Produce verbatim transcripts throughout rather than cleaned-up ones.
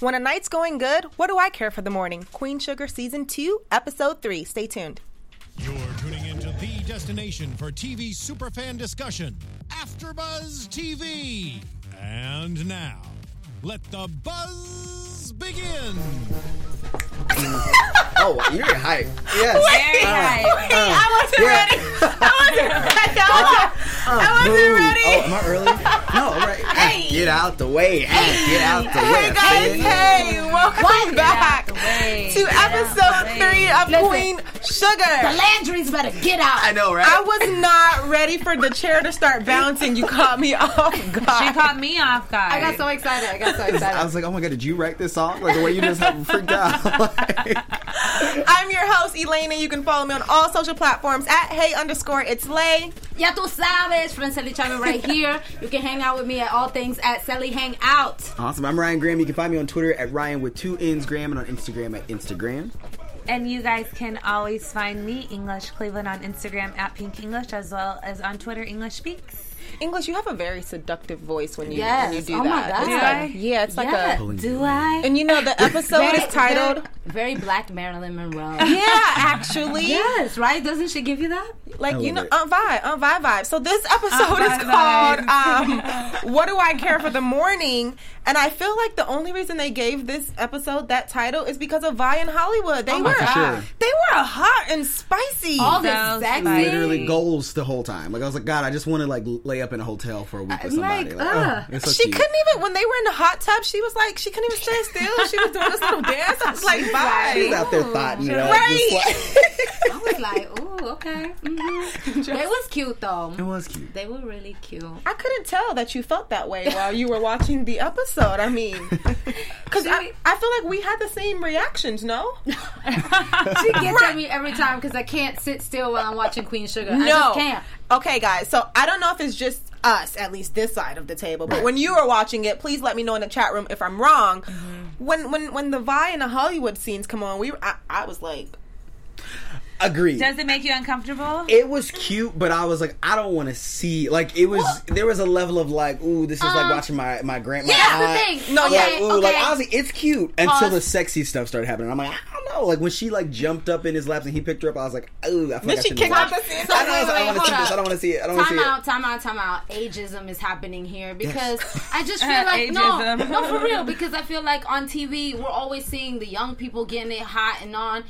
When a night's going good, what do I care for the morning? Queen Sugar Season two, Episode three. Stay tuned. You're tuning into the destination for T V superfan discussion, AfterBuzz T V. And now, let the buzz begin. Oh, you're hype. Yes. Very uh, hype. Wait, uh, I wasn't yeah. ready. I wasn't ready. I wasn't, Uh, I wasn't boom. ready. Oh, am I early? No, all right. Hey. Get out the way. Hey, get out the way. Hey guys, hey, welcome back way. to episode way. three of Listen. Queen Sugar. The Landry's better get out. I know, right? I was not ready for the chair to start bouncing. You caught me off guard. She caught me off guard. I got so excited. I got so I excited. was like, oh my god, did you write this song? Like the way you just have freaked out. I'm your host, Elena. You can follow me on all social platforms at hey underscore it's Lay. Ya tu sabes, friend Sally Chapman right here. You can hang out with me at all things at Sally Hang Out. Awesome. I'm Ryan Graham. You can find me on Twitter at Ryan with two N's Graham and on Instagram at Instagram. And you guys can always find me, English Cleveland, on Instagram at Pink English, as well as on Twitter, English Speaks. English, you have a very seductive voice when you, Yes. when you do Oh my that. God. It's Do like- I? Yeah, it's like Yeah. a... Do I? And you know, the episode is titled... Very, very black Marilyn Monroe. Yeah, actually. Yes, right? Doesn't she give you that? Like, I you love know, it. on vibe, on vibe vibe. So this episode On is vibe called vibes. um, What Do I Care for the Morning? And I feel like the only reason they gave this episode that title is because of Vi in Hollywood. They Oh my were God. Sure. they were hot and spicy. All this So sexy. spicy. Literally goals the whole time. Like I was like, God, I just want to like lay up in a hotel for a week with I'm somebody. like, Like, ugh. oh, it's so she cute. couldn't even, when they were in the hot tub, she was like, she couldn't even stay still. She was doing this little dance. I was like, She's Vi. out there thought, you know, Right. just like- I was like, ooh, okay. Mm-hmm. They was cute, though. it was cute. They were really cute. I couldn't tell that you felt that way while you were watching the episode. I mean, because I, I feel like we had the same reactions, no? She gets at me every time because I can't sit still while I'm watching Queen Sugar. I No. just can't. Okay, guys. So I don't know if it's just us, at least this side of the table, but when you were watching it, please let me know in the chat room if I'm wrong. Mm-hmm. When when when the Vi and the Hollywood scenes come on, we were, I, I was like, Agreed. Does it make you uncomfortable? It was cute, but I was like, I don't want to see. Like, it was. There was a level of like, ooh, this is like Um, watching my my grandma. yeah, that's the thing. No, I'm yeah, like, ooh, okay. like honestly, it's cute until Pause. the sexy stuff started happening. I'm like, I don't know. Like when she like jumped up in his laps and he picked her up, I was like, ooh, I feel like I she shouldn't kick watch out it. the scene? So I know. wait, I wait, don't want to hold see this. up. I don't want to see it. I don't want to Time see it. out, time out, time out. Ageism is happening here because I just feel Uh, like no, ageism. no, for real. Because I feel like on T V we're always seeing the young people getting it hot and on.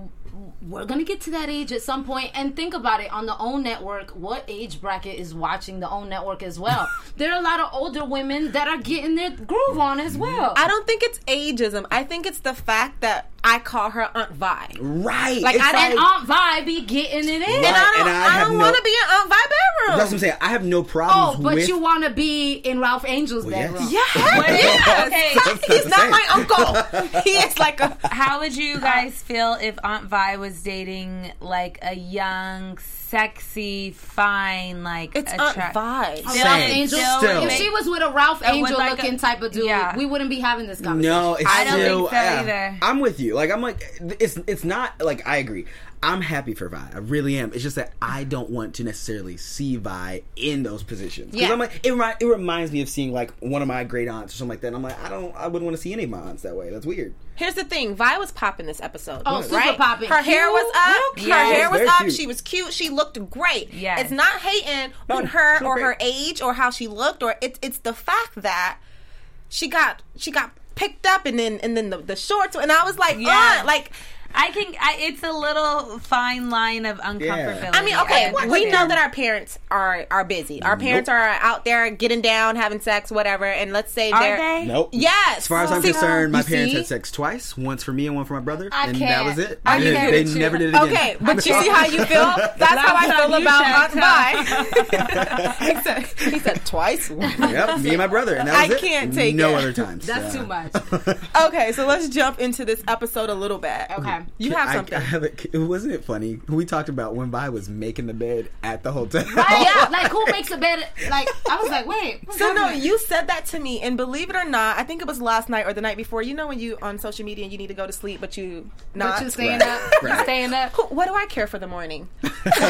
We're gonna get to that age at some point, and think about it. On the OWN network, what age bracket is watching the OWN network as well? There are a lot of older women that are getting their groove on as well. I don't think it's ageism. I think it's the fact that I call her Aunt Vi. Right. Like, It's I and didn't- Aunt Vi be getting it in. Right. And I don't, and I I have don't no- want to be in Aunt Vi bedroom. That's what I'm saying. I have no Oh, problems but with. you want to be in Ralph Angel's Well, yes. bedroom? Yeah, yeah. Okay. He's not my uncle. He is like a. How would you guys feel if Aunt Vi was dating like a young, sexy, fine, like It's Aunt attract- Vi. A Still- Ralph Same. Angel. Still. If she was with a Ralph Uh, with Angel like looking a- type of dude, yeah. we wouldn't be having this conversation. No, it's I don't still. think so yeah. either. I'm with you. Like I'm like it's it's not like I agree. I'm happy for Vi. I really am. It's just that I don't want to necessarily see Vi in those positions. Because Yeah. I'm like it, remi- it reminds me of seeing like one of my great aunts or something like that. And I'm like I don't I wouldn't want to see any of my aunts that way. That's weird. Here's the thing: Vi was popping this episode. Oh, super right? popping. Her hair Cute, was up. real Her cute. hair was Very up. cute. She was cute. She looked great. Yes. It's not hating on No, her she or looked her great. age or how she looked, or it's it's the fact that she got she got picked up and then and then the, the shorts, and I was like, Yeah. uh, like. I can. I, it's a little fine line of uncomfortability. I mean, okay, I we know understand. that our parents are are busy. Our parents Nope. are out there getting down, having sex, whatever. And let's say Are they're they? Nope. Yes. As far as I'm See, concerned, my you parents see? had sex twice. Once for me and one for my brother. I and can't. that was it. I And can't they with you. never did it again. Okay, but you see how you feel? That's how I Last feel time you about checked, Aunt Vi. he, said, he said twice. Yep, me and my brother. And that was I it. can't take no it. other times. That's Yeah. too much. Okay, so let's jump into this episode a little bit. Okay. You have I- something. I, have a, wasn't it funny? We talked about when Vi was making the bed at the hotel. Right? Yeah. Like, who makes a bed? Like, I was like, wait. what's So no, happening? you said that to me, and believe it or not, I think it was last night or the night before. You know when you on social media and you need to go to sleep, but you not. But you staying Right. up. You Right. staying up. Who- What do I care for the morning? um,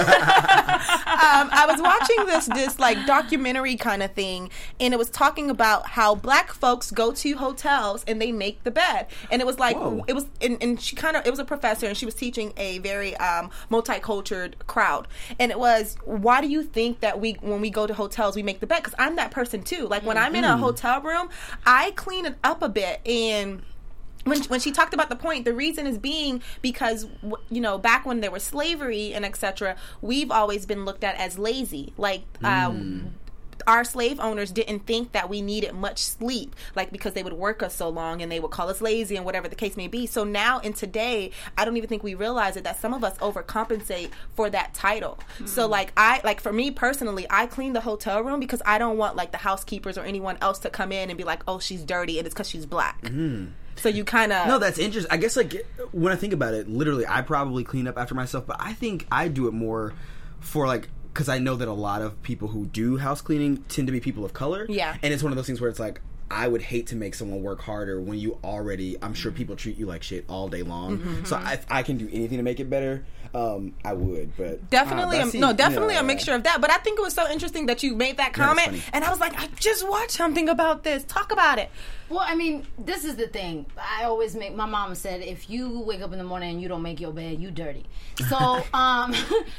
I was watching this this like documentary kind of thing, and it was talking about how black folks go to hotels and they make the bed, and it was like Whoa. it was, and, and she kind of it was a professor, and she was teaching a very um, multicultural crowd, and it was, why do you think that we when we go to hotels we make the bed? Because I'm that person too. Like when I'm in a hotel room, I clean it up a bit. And when when she talked about the point, the reason is being because, you know, back when there was slavery and et cetera, we've always been looked at as lazy. Like um, our slave owners didn't think that we needed much sleep, like because they would work us so long and they would call us lazy and whatever the case may be. So now in today, I don't even think we realize it, that some of us overcompensate for that title. So like I like for me personally, I clean the hotel room because I don't want like the housekeepers or anyone else to come in and be like, oh, she's dirty and it's because she's black. So you kind of No, that's interesting. I guess like when I think about it, literally, I probably clean up after myself, but I think I do it more for like, because I know that a lot of people who do house cleaning tend to be people of color. Yeah. And it's one of those things where it's like, I would hate to make someone work harder when you already, I'm sure people treat you like shit all day long. Mm-hmm. So if I can do anything to make it better, um, I would. But Definitely, uh, a, that's- no, definitely yeah. a mixture of that. But I think it was so interesting that you made that comment, funny. and I was like, I just watched something about this. Talk about it. Well, I mean, this is the thing. I always make, my mom said, if you wake up in the morning and you don't make your bed, you dirty. So, um,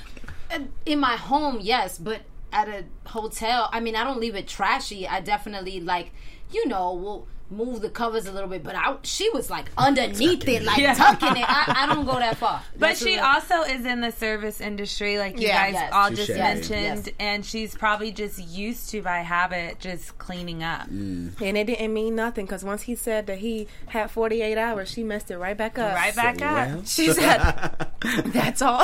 in my home, yes, but at a hotel, I mean, I don't leave it trashy. I definitely, like, you know, will move the covers a little bit, but I, she was like underneath it, like Yeah. tucking it. I, I don't go that far. But That's she a- also is in the service industry, like you Yeah. guys Yes. all Touche. just Yes, mentioned, yes. and she's probably just used to, by habit, just cleaning up. And it didn't mean nothing, because once he said that he had forty-eight hours, she messed it right back up. Right back So, up. well. She said, that's all.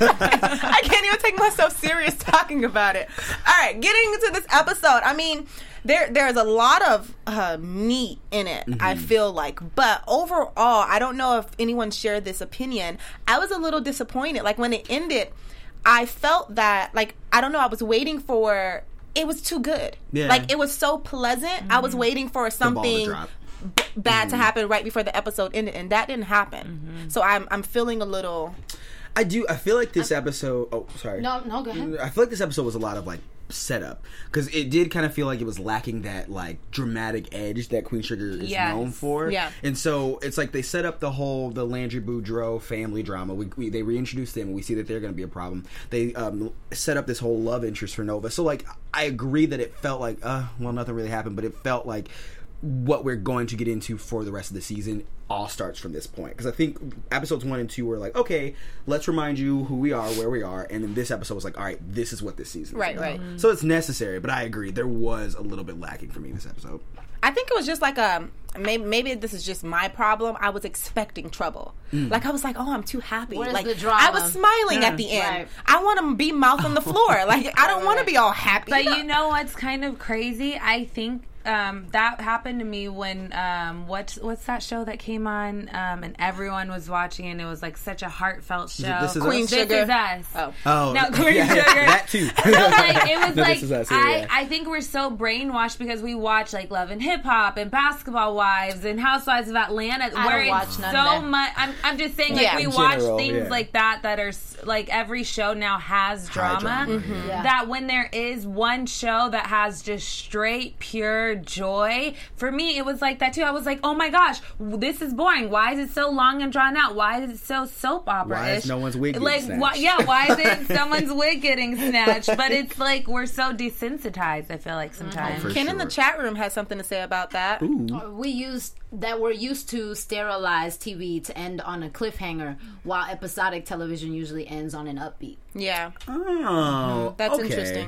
I can't even take myself serious talking about it. All right, getting into this episode. I mean, there there's a lot of uh, meat in it, I feel like. But overall, I don't know if anyone shared this opinion. I was a little disappointed. Like, when it ended, I felt that, like, I don't know, I was waiting for... It was too good. Yeah. Like, it was so pleasant. I was waiting for ball to something drop. b- bad to happen right before the episode ended, and that didn't happen. So I'm I'm feeling a little... I do. I feel like this episode. Oh, sorry. No, no, go ahead. I feel like this episode was a lot of like setup, because it did kind of feel like it was lacking that like dramatic edge that Queen Sugar is Yes. known for. Yeah. And so it's like they set up the whole the Landry Boudreaux family drama. We, we they reintroduced them, and we see that they're going to be a problem. They um, set up this whole love interest for Nova. So like I agree that it felt like uh well nothing really happened, but it felt like what we're going to get into for the rest of the season all starts from this point, because I think episodes one and two were like, okay, let's remind you who we are, where we are, and then this episode was like, all right, this is what this season is Right, about. right. So it's necessary, but I agree, there was a little bit lacking for me this episode. I think it was just like a... Maybe, maybe this is just my problem. I was expecting trouble. Like, I was like, oh, I'm too happy. Where's like, the drama? I was smiling at the end. Right. I want to be mouth on the floor. Like, I don't want to be all happy. But you know what's kind of crazy? I think um, that happened to me when um, what's what's that show that came on um, and everyone was watching, and it was like such a heartfelt show. This Is Queen Us? This Sugar. Is Us. Oh. Oh, No, Queen yeah, Sugar. that too. No, like, it was No, like This Is Us, yeah, I, yeah. I think we're so brainwashed because we watch like Love and Hip Hop and Basketball Wives and Housewives of Atlanta, I where don't watch it's none so of that. much. I'm, I'm just saying, like Yeah. we In watch general, things yeah. like that that are s- like every show now has drama. drama, Mm-hmm. Yeah. That when there is one show that has just straight pure joy, for me it was like that too. I was like, oh my gosh, this is boring. Why is it so long and drawn out? Why is it so soap opera? Why is no one's wig getting like, snatched? why, yeah, why is it someone's wig getting snatched? But it's like we're so desensitized, I feel like sometimes. For Ken in the sure. chat room has something to say about that. We used that we're used to sterilized T V to end on a cliffhanger, while episodic television usually ends on an upbeat. Yeah. Oh, That's okay. interesting.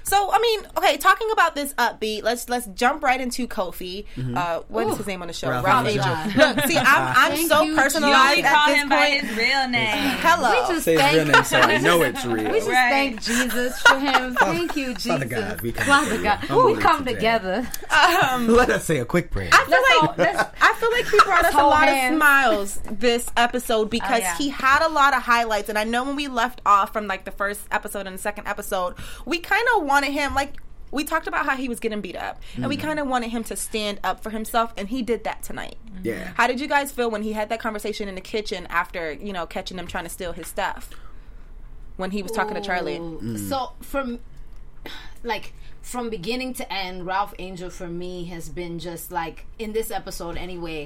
So I mean, okay, talking about this upbeat, let's let's jump right into Kofi. Mm-hmm. Uh, what Ooh. is his name on the show? Ralph, Ralph Angel. Look, see, I'm I'm Thank so you, personalized you at call this him point. by his real name. Hello. We just Say his thank real name so I know it's real. We just Right. thank Jesus for him. Thank you, Jesus. Father God, we come Father together. God, Humbly we come today. together. Um, Let us say a quick prayer. I feel Let's like all- let's- I feel like he brought us a hold lot hands. of smiles this episode because Oh, yeah. he had a lot of highlights. And I know when we left off from like the first episode and the second episode, we kind of wanted him like. We talked about how he was getting beat up, and mm-hmm. we kind of wanted him to stand up for himself, and he did that tonight. Yeah. How did you guys feel when he had that conversation in the kitchen after, you know, catching him trying to steal his stuff? When he was talking to Charlie. Mm. So from like from beginning to end, Ralph Angel for me has been just like in this episode anyway,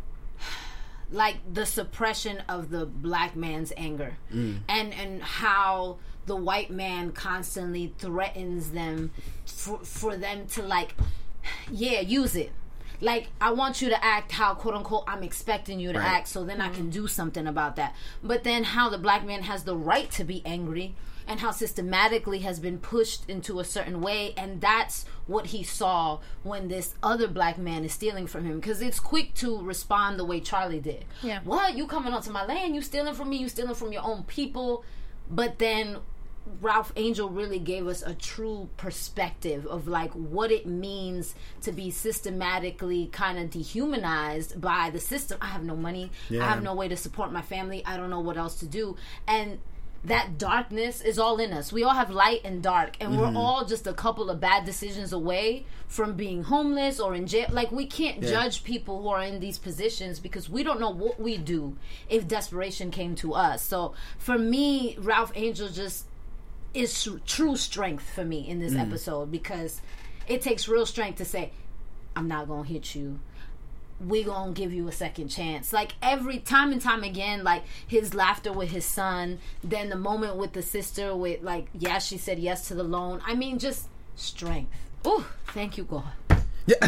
like the suppression of the black man's anger, mm. and and how the white man constantly threatens them for, for them to like, yeah, use it. Like, I want you to act how, quote unquote, I'm expecting you to right. act, so then mm-hmm. I can do something about that. But then how the black man has the right to be angry, and how systematically has been pushed into a certain way, and that's what he saw when this other black man is stealing from him. Because it's quick to respond the way Charlie did. Yeah. What? You coming onto my land? You stealing from me? You stealing from your own people? But then Ralph Angel really gave us a true perspective of like what it means to be systematically kind of dehumanized by the system. I have no money. Yeah. I have no way to support my family. I don't know what else to do. And that darkness is all in us. We all have light and dark, and mm-hmm. we're all just a couple of bad decisions away from being homeless or in jail. Like, we can't yeah. judge people who are in these positions because we don't know what we do if desperation came to us. So for me, Ralph Angel just is true strength for me in this mm. episode, because it takes real strength to say, I'm not gonna hit you, we gonna give you a second chance. Like, every time and time again, like his laughter with his son, then the moment with the sister with like, yeah, she said yes to the loan. I mean, just strength. Ooh, thank you, God. Yeah.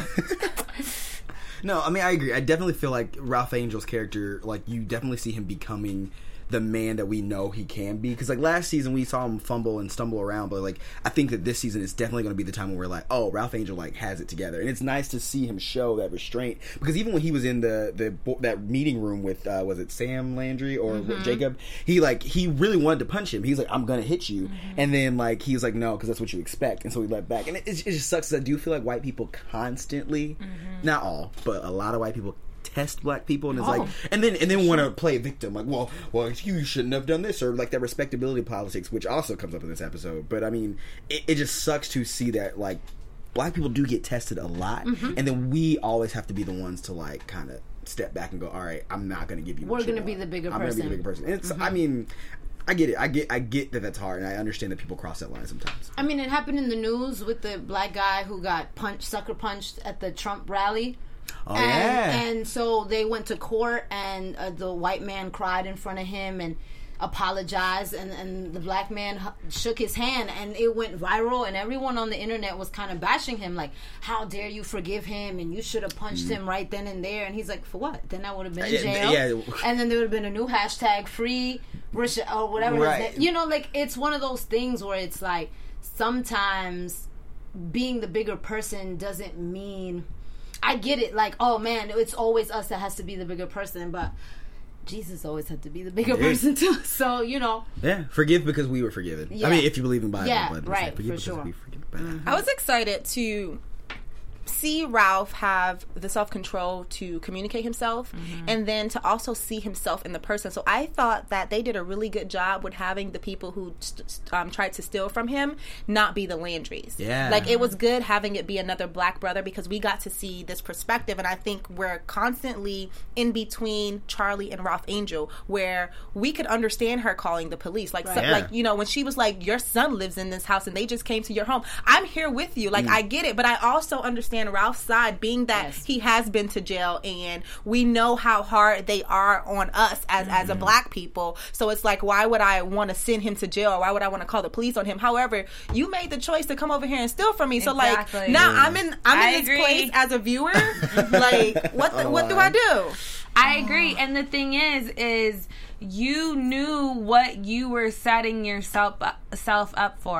No, I mean, I agree. I definitely feel like Ralph Angel's character, like, you definitely see him becoming the man that we know he can be. Because like last season we saw him fumble and stumble around, but like I think that this season is definitely going to be the time when we're like, oh, Ralph Angel like has it together. And it's nice to see him show that restraint, because even when he was in the the that meeting room with uh, was it Sam Landry or mm-hmm. Jacob, he like he really wanted to punch him. He's like, I'm gonna hit you, mm-hmm. and then like he was like, no, because that's what you expect, and so he let back. And it, it just sucks, because I do feel like white people constantly, mm-hmm. not all, but a lot of white people test black people, and it's oh, like, and then and then want to play victim, like, well, well, you shouldn't have done this, or like that respectability politics, which also comes up in this episode. But I mean, it, it just sucks to see that like black people do get tested a lot, mm-hmm. and then we always have to be the ones to like kind of step back and go, all right, I'm not going to give you. We're going to be the bigger I'm person. I'm going to be the bigger person. And it's, mm-hmm. I mean, I get it. I get. I get that that's hard, and I understand that people cross that line sometimes. I mean, it happened in the news with the black guy who got punched, sucker punched at the Trump rally. Oh, and, yeah. and so they went to court, and uh, the white man cried in front of him and apologized, and, and the black man h- shook his hand, and it went viral, and everyone on the internet was kind of bashing him, like, how dare you forgive him, and you should have punched mm. him right then and there. And he's like, for what? Then I would have been in jail. Yeah, yeah. And then there would have been a new hashtag, free Risha, or whatever. Right. You know, like, it's one of those things where it's like, sometimes being the bigger person doesn't mean... I get it, like, oh man, it's always us that has to be the bigger person, but Jesus always had to be the bigger yeah. person too. So, you know. Yeah, forgive because we were forgiven. Yeah. I mean, if you believe in Bible. Yeah, but right, like, forgive for sure. We forgive. Mm-hmm. I was excited to see Ralph have the self-control to communicate himself, mm-hmm. and then to also see himself in the person. So I thought that they did a really good job with having the people who um, tried to steal from him not be the Landrys. Yeah. Like, it was good having it be another black brother, because we got to see this perspective, and I think we're constantly in between Charlie and Ralph Angel, where we could understand her calling the police. Like, right. so, yeah. like, you know, when she was like, your son lives in this house and they just came to your home. I'm here with you. Like, mm. I get it, but I also understand Ralph's side, being that yes. he has been to jail, and we know how hard they are on us as mm-hmm. as a black people. So it's like, why would I want to send him to jail, or why would I want to call the police on him? However, you made the choice to come over here and steal from me. So exactly. like, now I'm in I'm I in this agree. place as a viewer. Like, what the, oh, what do I do? I agree. And the thing is, is you knew what you were setting yourself up, self up for.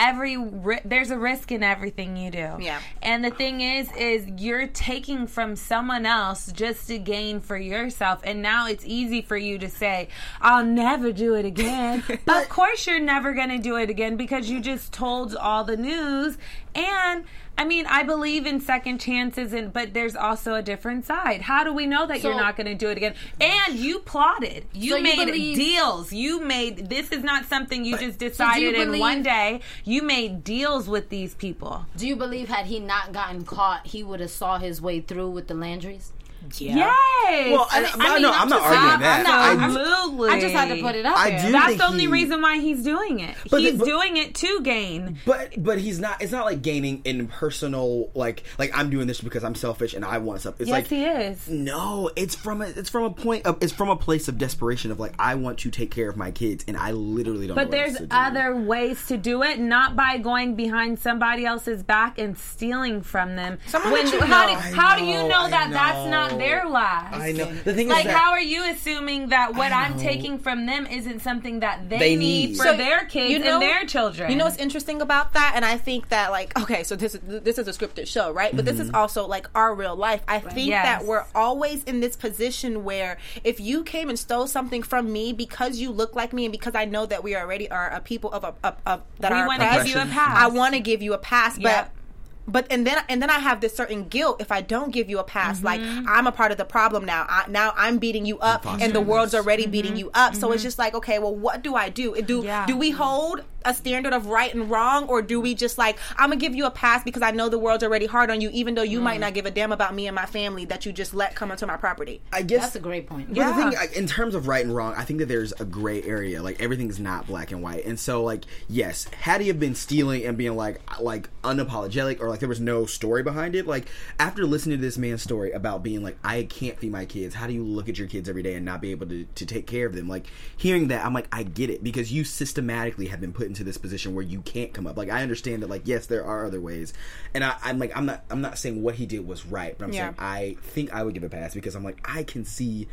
every ri- there's a risk in everything you do. Yeah. And the thing is, is you're taking from someone else just to gain for yourself. And now it's easy for you to say, I'll never do it again. Of course you're never going to do it again because you just told all the news. And I mean, I believe in second chances, and but there's also a different side. How do we know that So- you're not going to do it again? And you plotted. You So you made believe- deals. You made, this is not something you just decided in believe- one day. You made deals with these people. Do you believe had he not gotten caught, he would have saw his way through with the Landrys? Yeah. Yes. Well, I, I, I mean, no, I'm I'm not just- arguing I'm that. not- I, I'm- Absolutely. I just had to put it out I there. do That's think the only he- reason why he's doing it. But he's the- but- doing it to gain. But but he's not. It's not like gaining in personal. Like like I'm doing this because I'm selfish and I want stuff. It's Yes, like he is. No, it's from a it's from a point of it's from a place of desperation of like I want to take care of my kids and I literally don't. But know what there's else to do. other ways to do it, not by going behind somebody else's back and stealing from them. Someone When, that you how know. do, I how do you know, know I that that's not know. their lives? I know. The thing is Like, that how are you assuming that what I I'm know. taking from them isn't something that they, They need, need. for So, their kids you know- and their children? You know what's interesting about that? And I think that, like, okay, so this is this is a scripted show, right? But this is also like our real life. I think Yes. that we're always in this position where if you came and stole something from me because you look like me and because I know that we already are a people of a, of, of that We are wanna oppressed, give you a pass. I want to give you a pass, but. Yep. But and then and then I have this certain guilt if I don't give you a pass. Mm-hmm. Like I'm a part of the problem now. I, now I'm beating you up, and the fostering world's this. already beating you up. So it's just like, okay, well, what do I do? Do Mm-hmm. Yeah. do we hold a standard of right and wrong, or do we just like I'm gonna give you a pass because I know the world's already hard on you, even though you Mm. might not give a damn about me and my family that you just let come onto my property? I guess That's a great point. But Yeah. the thing, like, in terms of right and wrong, I think that there's a gray area. Like everything's not black and white, and so like yes, had he have been stealing and being like like unapologetic or like there was no story behind it, like after listening to this man's story about being like I can't feed my kids, how do you look at your kids every day and not be able to to take care of them? Like hearing that, I'm like I get it because you systematically have been put into this position where you can't come up. Like I understand that like yes, there are other ways, and I, I'm like I'm not I'm not saying what he did was right, but I'm Yeah. saying I think I would give a pass because I'm like I can see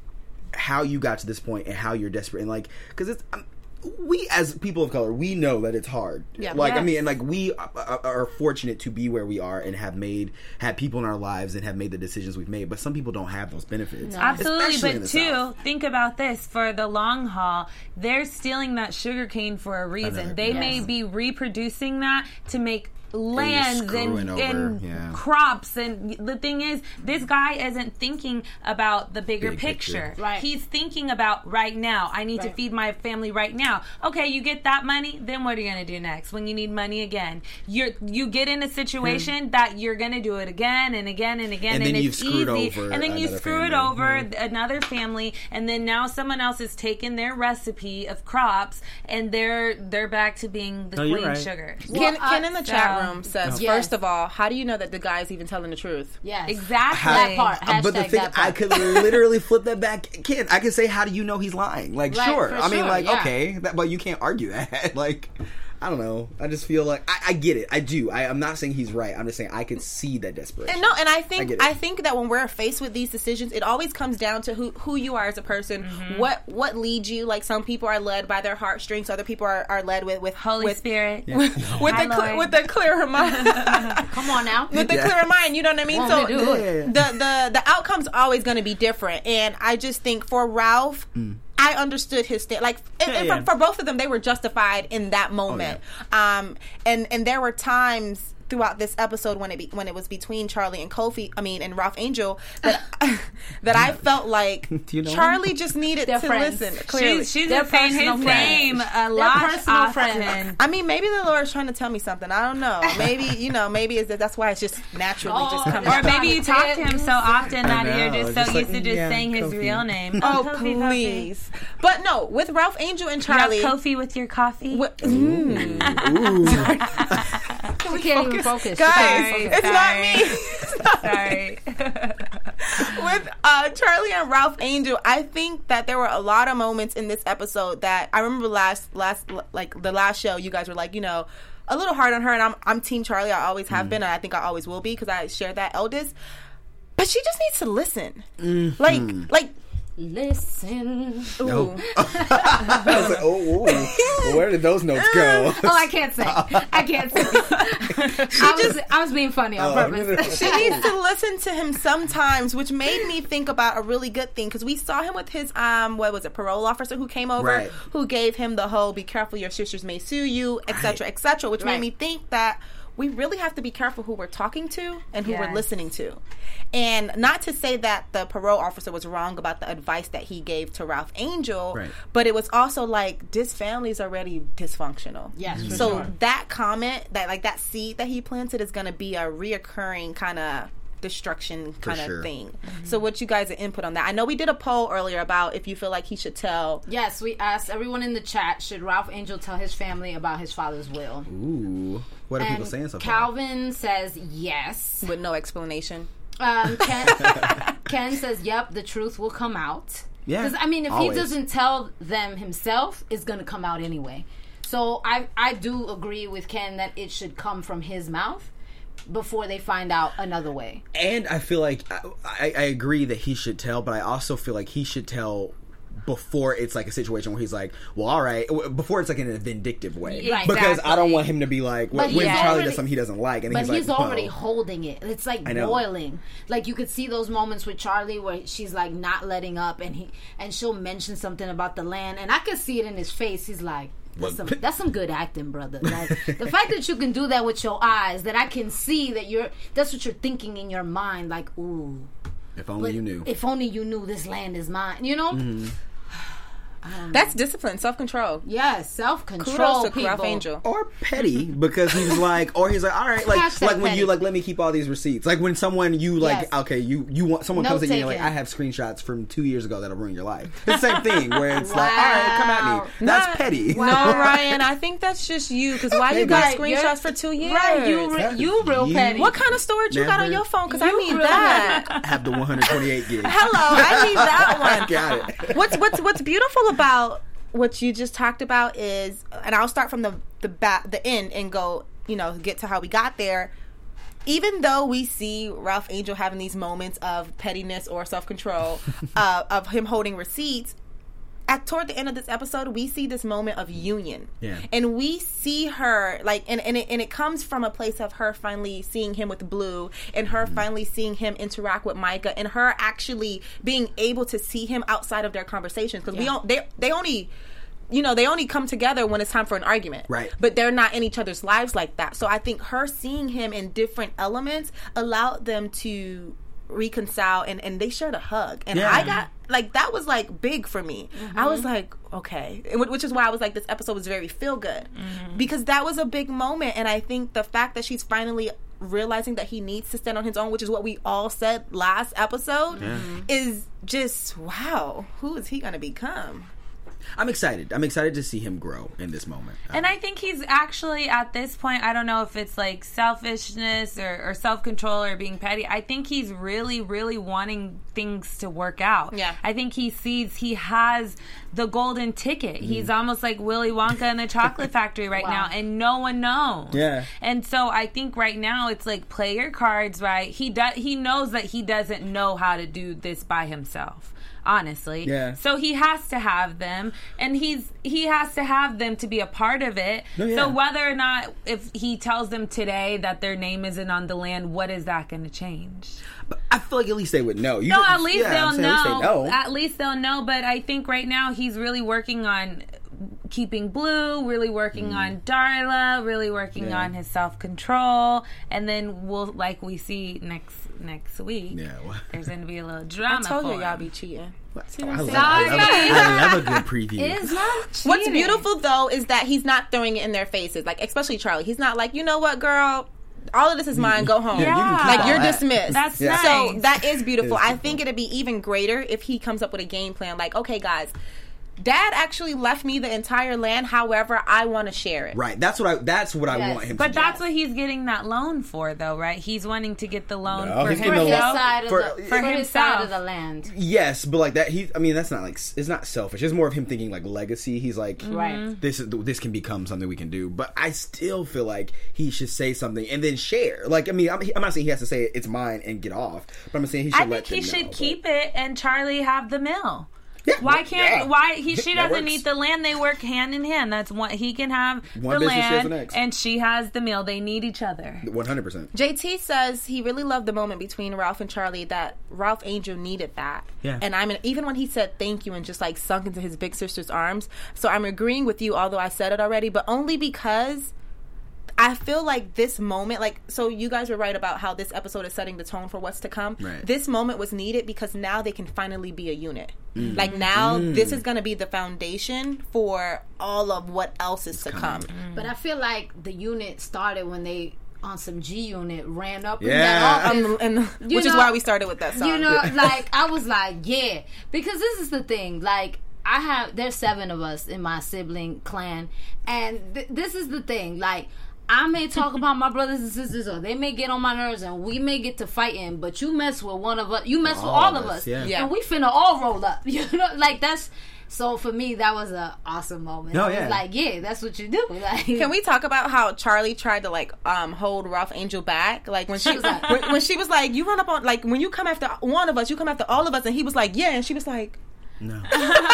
how you got to this point and how you're desperate and like because it's um, we as people of color we know that it's hard. Yeah. Like I Yes. mean, and like we are, are fortunate to be where we are and have made had people in our lives and have made the decisions we've made. But some people don't have those benefits. Absolutely, especially in but the too, South. think about this for the long haul. They're stealing that sugar cane for a reason. Another- they yes. may be reproducing that to make lands and, screwing over, and yeah. crops. And the thing is, this guy isn't thinking about the bigger Big picture. picture. Right. He's thinking about right now. I need to Right. feed my family right now. Okay, you get that money, then what are you going to do next when you need money again? You're you get in a situation that you're going to do it again and again and again, And and, then you've it's screwed easy. over and then you another screw it family. over another family, and then now someone else has taken their recipe of crops, and they're they're back to being the No, you're queen right. sugar. Ken, Well, Ken I- in the chat so- room says, Yes. first of all, how do you know that the guy's even telling the truth? Yes. Exactly. That part. Uh, but the Hashtag thing, that part. I could literally flip that back. Kid, I could say, how do you know he's lying? Like, Right, sure. for I mean, sure, like, yeah. okay, that, but you can't argue that. Like, I don't know. I just feel like I, I get it. I do. I, I'm not saying he's right. I'm just saying I could see that desperation. And no, and I I think get I, it. think that when we're faced with these decisions, it always comes down to who who you are as a person. Mm-hmm. What what leads you? Like some people are led by their heartstrings, other people are, are led with with Holy with, Spirit. with, with Hi, the cl- Lord. with the clearer mind. Come on now. With the Yeah. clearer mind, you know what I mean. Want So me to do it. the the the outcome's always going to be different, and I just think for Ralph. I understood his stand. Like and- and Yeah, yeah. For, for both of them, they were justified in that moment. Um, and and there were times throughout this episode when it be, when it was between Charlie and Kofi, I mean, and Ralph Angel, that that I felt like Do you know Charlie just needed They're to friends. listen. Clearly, She's, she's They're been saying his personal friends. name a They're lot personal often. friends. I mean, maybe the Lord's trying to tell me something. I don't know. Maybe you know. Maybe it's that that's why it's just naturally Oh, just coming. Or out. maybe you talk to him so often that know, you're just so just like, used to just yeah, saying his Kofi. real name. Oh, Kofi, Kofi. please! But no, with Ralph Angel and You have Charlie. Kofi with your coffee? What, mm. We can't even focus. Guys, Sorry, it's not sorry. me. Sorry. With uh, Charlie and Ralph Angel, I think that there were a lot of moments in this episode that I remember last last like the last show. You guys were like, you know, a little hard on her, and I'm I'm Team Charlie. I always have been, and I think I always will be because I share that eldest. But she just needs to listen. Like like. Listen. No. I was like, oh, well, where did those notes go? Oh, I can't say. I can't say. I was, I was being funny on Oh, purpose. She needs to listen to him sometimes, which made me think about a really good thing because we saw him with his um what was it parole officer who came over Right. who gave him the whole "be careful, your sisters may sue you," et cetera, et cetera, which Right. made me think that we really have to be careful who we're talking to and who we're Yes. listening to. And not to say that the parole officer was wrong about the advice that he gave to Ralph Angel, Right. but it was also like, this family is already dysfunctional. Yes, for So sure. that comment, that like that seed that he planted is going to be a reoccurring kind of destruction kind of sure. thing. So what you guys' input on that? I know we did a poll earlier about if you feel like he should tell. Yes, we asked everyone in the chat, should Ralph Angel tell his family about his father's will? Ooh. What are And people saying so far? Calvin says yes. With no explanation. Um, Ken, Ken says, yep, the truth will come out. Yeah, Because, I mean, if always. he doesn't tell them himself, it's going to come out anyway. So I, I do agree with Ken that it should come from his mouth before they find out another way. And I feel like I, I, I agree that he should tell, but I also feel like he should tell before it's like a situation where he's like, well, all right, before it's like in a vindictive way. Right. Because I don't Exactly. want him to be like, when But he's Charlie already- does something he doesn't like, and But he's, he's like, already oh. holding it. It's like I know. boiling. Like you could see those moments with Charlie where she's like not letting up, and he and she'll mention something about the land, and I could see it in his face. He's like, That's some, that's some good acting, brother. Like the fact that you can do that with your eyes, that I can see that you're, that's what you're thinking in your mind. Like, ooh, If only you knew. if only you knew this land is mine. You know? Mm-hmm. That's discipline, self-control. Yes, self control. Kudos to people. Ralph Angel. Or petty, because he's like, or he's like, all right, like, Hashtag like when petty. you like, let me keep all these receipts. Like when someone you like, Yes. okay, you you want someone comes in and you're like, Note-taking. I have screenshots from two years ago that'll ruin your life. It's the same thing where it's like, all right, come at me. That's Not- petty. No, Ryan, I think that's just you. Because why you got Right, you're- screenshots for two years? Right, you, re- That's you real you. petty. What kind of storage you got on Never- your phone? Because I You need really- that. Have the one hundred twenty-eight gig. Hello, I need that one. I got it. What's what's what's beautiful about what you just talked about is, and I'll start from the the back, the end, and go, you know, get to how we got there. Even though we see Ralph Angel having these moments of pettiness or self control, uh, of him holding receipts, at toward the end of this episode, we see this moment of union, Yeah. and we see her like, and and it, and it comes from a place of her finally seeing him with Blue, and her finally seeing him interact with Micah, and her actually being able to see him outside of their conversations, because we Yeah. don't they they only. You know, they only come together when it's time for an argument. Right. But they're not in each other's lives like that. So I think her seeing him in different elements allowed them to reconcile, and, and they shared a hug. And Yeah. I got, like, that was, like, big for me. I was like, okay. And wh- Which is why I was like, this episode was very feel good. Because that was a big moment. And I think the fact that she's finally realizing that he needs to stand on his own, which is what we all said last episode, is just, wow, who is he going to become? I'm excited. I'm excited to see him grow in this moment. And I think he's actually at this point, I don't know if it's like selfishness or, or self-control or being petty. I think he's really, really wanting things to work out. Yeah. I think he sees he has the golden ticket. He's almost like Willy Wonka in the chocolate factory right Wow. now, and no one knows. Yeah. And so I think right now it's like play your cards right. He does. He knows that he doesn't know how to do this by himself. Honestly. Yeah. So he has to have them, and he's he has to have them to be a part of it. No, yeah. So whether or not, if he tells them today that their name isn't on the land, what is that going to change? But I feel like at least they would know. You No, just- at least yeah, I'm they'll saying at know. least they know. At least they'll know. But I think right now he's really working on keeping Blue, really working on Darla, really working Mm. Yeah. on his self control, and then we'll, like we see next next week. Yeah, well. There's going to be a little I drama. told for you y'all him. be cheating. I what I'm love, saying? I, love, I love a good preview. It's not What's cheating. beautiful though is that he's not throwing it in their faces, like especially Charlie. He's not like, you know what, girl, all of this is mine. Go home. Yeah, you can keep Like all you're that. dismissed. That's Yeah. So nice. that is beautiful. It is I think it'd be even greater if he comes up with a game plan. Like, okay, guys, Dad actually left me the entire land. However, I want to share it. Right. That's what I. That's what I Yes. want him But to do. that's what he's getting that loan for, though, right? He's wanting to get the loan No, for he's For getting the his loan. himself. side of For- the, for for his side himself. of the land. Yes, but like that. He. I mean, that's not like. It's not selfish. It's more of him thinking like legacy. He's like, Right. this is this can become something we can do. But I still feel like he should say something and then share. Like, I mean, I'm, I'm not saying he has to say it's mine and get off. But I'm saying he should. I let think he them should know, keep it and Charlie have the mill. Yeah, Why yeah. can't why he she That doesn't works. need the land, they work hand in hand. That's what he can have One the business, she has land the next. and she has the mill. They need each other. One hundred percent. J T says he really loved the moment between Ralph and Charlie, that Ralph Angel needed that. Yeah. And I'm even when he said thank you and just like sunk into his big sister's arms. So I'm agreeing with you, although I said it already, but only because I feel like this moment, like, so you guys were right about how this episode is setting the tone for what's to come. Right. This moment was needed because now they can finally be a unit. Like, now this is going to be the foundation for all of what else is to come. But I feel like the unit started when they, on some G Unit, ran up in Yeah. that office. Um, and, You which is know- why we started with that song. You know, like, I was like, yeah. Because this is the thing. Like, I have, there's seven of us in my sibling clan. And th- this is the thing. Like, I may talk about my brothers and sisters, or they may get on my nerves, and we may get to fighting. But you mess with one of us, you mess with all of us, yeah. Yeah. and we finna all roll up. You know, like that's. So for me, that was an awesome moment. Oh, I was yeah. like, yeah, that's what you do. Like, Can we talk about how Charlie tried to like um hold Ralph Angel back? Like when she was like, when, when she was like, "You run up on like when you come after one of us, you come after all of us," and he was like, "Yeah," and she was like, No. "It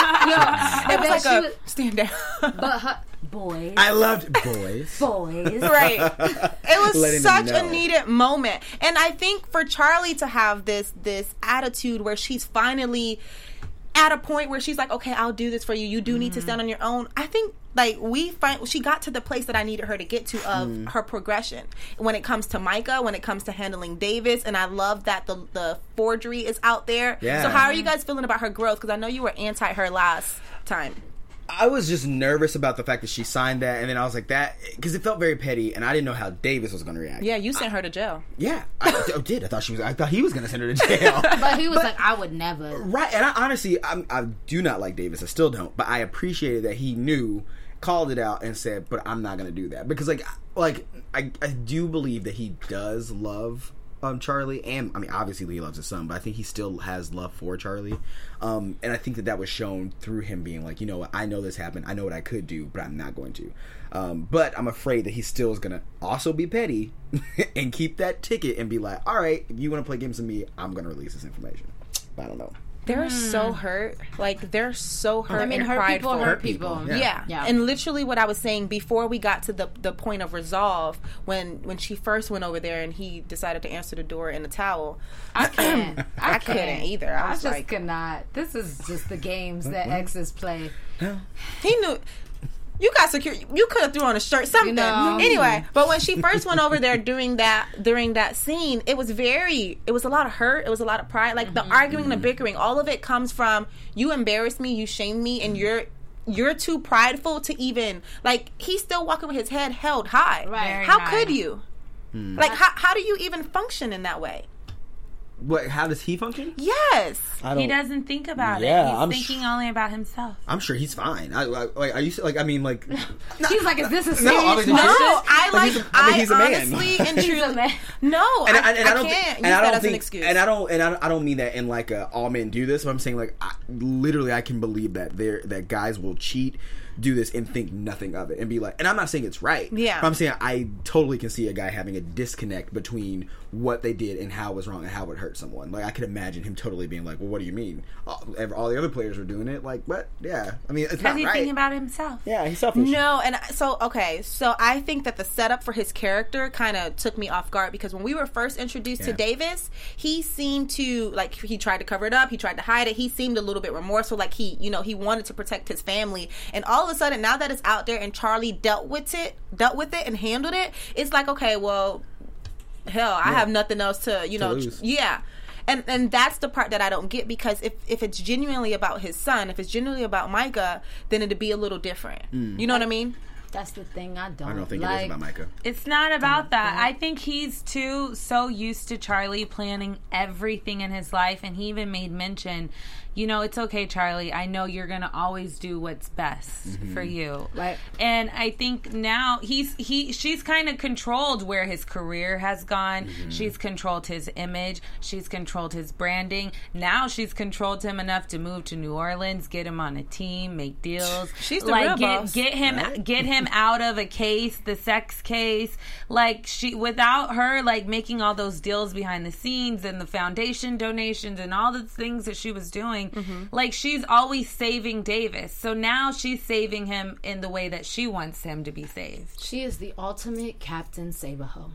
was then like she a was- stand down." But her, boys, I loved boys. boys, Right. It was Letting such them a know. needed moment. And I think for Charlie to have this this attitude where she's finally at a point where she's like, okay, I'll do this for you. You do need to stand on your own. I think like we find she got to the place that I needed her to get to of Mm. her progression when it comes to Micah, when it comes to handling Davis, and I love that the the forgery is out there. Yeah. So how are you guys feeling about her growth? Because I know you were anti her last time. I was just nervous about the fact that she signed that, and then I was like that because it felt very petty, and I didn't know how Davis was going to react. Yeah, you sent her to jail. yeah, I, I did. I thought she was. I thought he was going to send her to jail. but he was like, I would never. Right, and I honestly, I'm, I do not like Davis. I still don't, but I appreciated that he knew, called it out, and said, "But I'm not going to do that," because like, like I, I do believe that he does love um, Charlie, and I mean, obviously he loves his son, but I think he still has love for Charlie, um, and I think that that was shown through him being like, you know what, I know this happened, I know what I could do, but I'm not going to. Um, but I'm afraid that he still is going to also be petty and keep that ticket and be like, all right, if you want to play games with me, I'm going to release this information. But I don't know. They're so hurt. Like, they're so hurt I mean, and hurt prideful. people hurt Hurt people, people. yeah. Yeah. Yeah. And literally what I was saying before we got to the the point of resolve, when when she first went over there and he decided to answer the door in a towel. I can't. I, I couldn't can't. either. I I, was just like- cannot. This is just the games that exes play. He knew you got secure. You could have threw on a shirt, something. You know. Anyway, but when she first went over there during that during that scene, it was very. It was a lot of hurt. It was a lot of pride. Like the arguing and the bickering. All of it comes from you embarrassed me, you shamed me, and you're. You're too prideful to even like. He's still walking with his head held high. Right. Very How high. could you? Like how how do you even function in that way? What? How does he function? Yes. I He doesn't think about Yeah, it. He's I'm thinking sh- only about himself. I'm sure he's fine. I, I like. Are you like? I mean, like. He's like, is this a No, serious obviously No, It's question? I Like, like. he's a- I mean, I he's a man. honestly and He's a truly. man. No, And I, I, and I I don't can't think, use and I that don't as think, an excuse. and I don't, and I don't, I don't mean that in like a, all men do this. But I'm saying like, I, literally, I can believe that there that guys will cheat, do this, and think nothing of it, and be like, and I'm not saying it's right. Yeah. But I'm saying I totally can see a guy having a disconnect between what they did and how it was wrong and how it hurt someone. Like I could imagine him totally being like, well, what do you mean? All, all the other players were doing it. Like, what? Yeah. I mean, it's Because not he's right. thinking about himself. yeah, he's selfish. No, and I- so okay, so I think that the setup for his character kind of took me off guard because when we were first introduced to Yeah. Davis, he seemed to like he tried to cover it up, he tried to hide it. He seemed a little bit remorseful, like he, you know, he wanted to protect his family. And all of a sudden, now that it's out there and Charlie dealt with it, dealt with it and handled it, it's like okay, well, hell, I have nothing else to, you know, lose. yeah. And and that's the part that I don't get because if, if it's genuinely about his son, if it's genuinely about Micah, then it'd be a little different. You know what I mean? That's the thing I don't, I don't think like. it is about Micah. It's not about that. I think he's too so used to Charlie planning everything in his life, and he even made mention, you know, it's okay, Charlie. I know you're gonna always do what's best Mm-hmm. for you. Right. And I think now he's he she's kind of controlled where his career has gone. Mm-hmm. She's controlled his image. She's controlled his branding. Now she's controlled him enough to move to New Orleans, get him on a team, make deals. She's the like real get boss. get him Right? get him out of a case, the sex case. Like she without her like making all those deals behind the scenes and the foundation donations and all the things that she was doing, Mm-hmm. like she's always saving Davis. So now she's saving him in the way that she wants him to be saved. She is the ultimate Captain Saberho.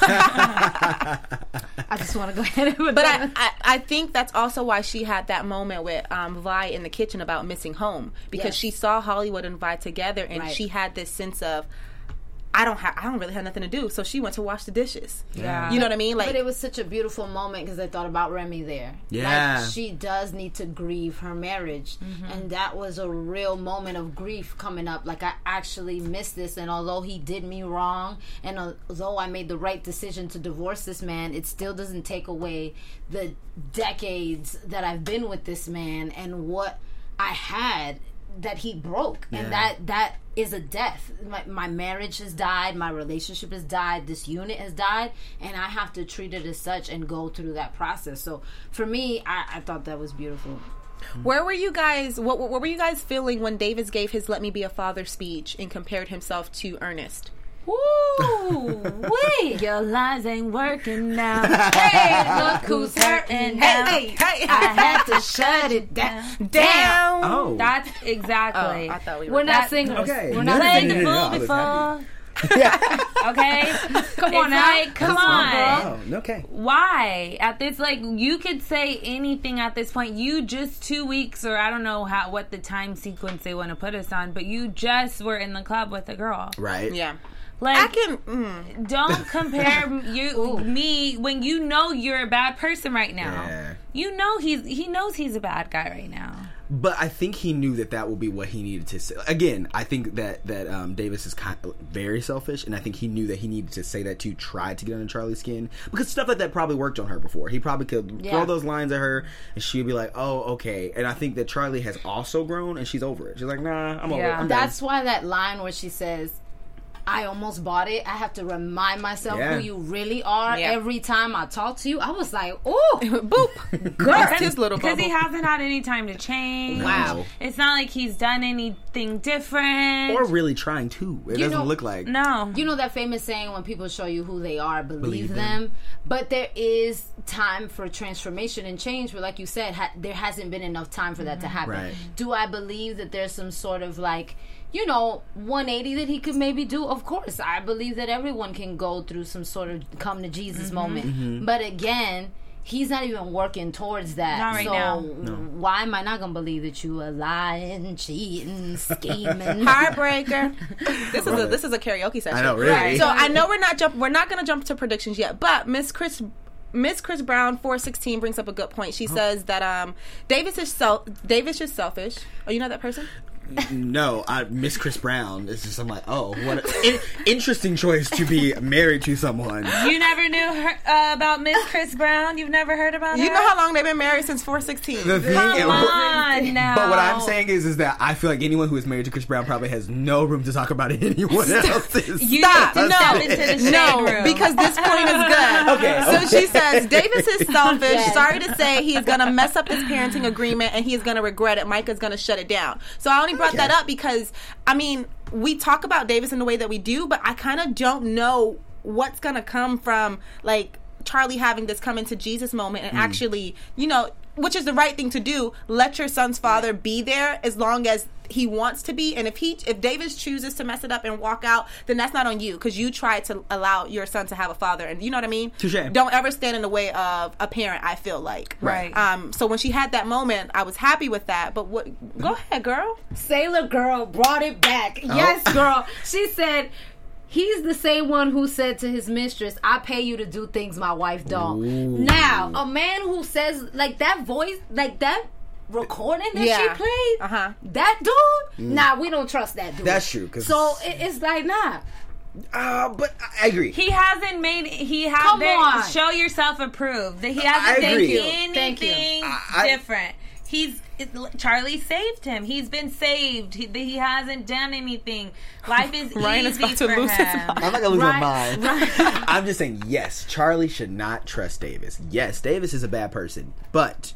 I just want to go ahead and put But that. I, I, I think that's also why she had that moment with um, Vi in the kitchen about missing home, because Yes. she saw Hollywood and Vi together, and Right. she had this sense of, I don't have, I don't really have nothing to do, so she went to wash the dishes. Yeah. You know what I mean? Like, But it was such a beautiful moment because I thought about Remy there. Yeah. Like, she does need to grieve her marriage. And that was a real moment of grief coming up. Like, I actually missed this. And although he did me wrong, and although I made the right decision to divorce this man, it still doesn't take away the decades that I've been with this man and what I had that he broke. Yeah. And that that is a death. My, my marriage has died, my relationship has died, this unit has died, and I have to treat it as such and go through that process. So for me, I, I thought that was beautiful. where were you guys? What, what were you guys feeling when Davis gave his "Let Me Be a Father" speech and compared himself to Ernest? Woo! Wait! Your lies ain't working now. Hey, look who's hurting now. Hey, hey, I had to shut it down. Down. Oh. That's exactly. Oh, I thought we were. We're not That- singers. Okay. We're No, not no, no, Played no, the no, fool I was before. yeah. Okay, Come on It's now. like, come on. Oh, okay. Why at this, like, you could say anything at this point. You just two weeks or I don't know how what the time sequence they want to put us on, but you just were in the club with a girl. Right. Yeah. Like, I can. Mm. don't compare you me when you know you're a bad person right now. Yeah. You know he's he knows he's a bad guy right now. But I think he knew that that would be what he needed to say. Again, I think that that um, Davis is kind of very selfish, and I think he knew that he needed to say that to try to get under Charlie's skin, because stuff like that probably worked on her before. He probably could Yeah. throw those lines at her, and she'd be like, "Oh, okay." And I think that Charlie has also grown, and she's over it. She's like, "Nah, I'm over it. Yeah. I'm done." That's why that line where she says, I almost bought it. I have to remind myself Yeah. who you really are Yeah. every time I talk to you. I was like, ooh. Boop. That's his little Because bubble. he hasn't had any time to change. Wow. It's not like he's done anything different. or really trying to. It You doesn't know- look like. no. You know that famous saying, when people show you who they are, believe, Believe them. them. But there is time for transformation and change. But like you said, ha- there hasn't been enough time for that to happen. Right. Do I believe that there's some sort of like, you know, one eighty that he could maybe do? Of course. I believe that everyone can go through some sort of come to Jesus Mm-hmm. moment. Mm-hmm. But again, he's not even working towards that. Not right so now. why am I not going to believe that you are lying, cheating, scheming? Heartbreaker. This is a this is a karaoke session. I know, really. Right. So I know we're not jump. We're not going to jump to predictions yet. But Miss Chris, Miss Chris Brown, four sixteen brings up a good point. She says that um Davis is self Davis is selfish. Oh, you know that person? No, I Miss Chris Brown. It's just I'm like, oh, what an interesting choice to be married to someone. You never knew her, uh, about Miss Chris Brown? You've never heard about her? You know how long they've been married since four sixteen. The thing, Come it- on now. But what I'm saying is, is that I feel like anyone who is married to Chris Brown probably has no room to talk about anyone else's. You Stop. need to No. step into the shade No, room. because this point is good. Okay, So okay. she says Davis is selfish. Yes. Sorry to say, he's gonna mess up his parenting agreement and he's gonna regret it. Micah's gonna shut it down. So I only brought Okay. that up because I mean we talk about Davis in the way that we do, but I kind of don't know what's gonna come from like Charlie having this come into Jesus moment and actually, you know, which is the right thing to do. Let your son's father be there as long as he wants to be, and if he if Davis chooses to mess it up and walk out, then that's not on you because you tried to allow your son to have a father, and you know what I mean. Touché. Don't ever stand in the way of a parent. I feel like Right. Um. So when she had that moment, I was happy with that. But what? Go ahead, girl. Sailor Girl brought it back. Yes, girl. She said, he's the same one who said to his mistress, I pay you to do things my wife don't. Ooh. Now, a man who says, like that voice, like that recording that Yeah. she played, Uh-huh. that dude, nah, we don't trust that dude. That's true, 'cause- So it, it's like, nah. Uh, but I agree. He hasn't made. He Come hasn't. on. Show yourself approved. That he I hasn't done agree. Thank you. anything I- I- different. He's it, Charlie saved him. He's been saved. He, he hasn't done anything. Life is Ryan is easy about to for lose him. his mind. I'm not gonna lose Right, my mind. right. I'm just saying, yes, Charlie should not trust Davis. Yes, Davis is a bad person, but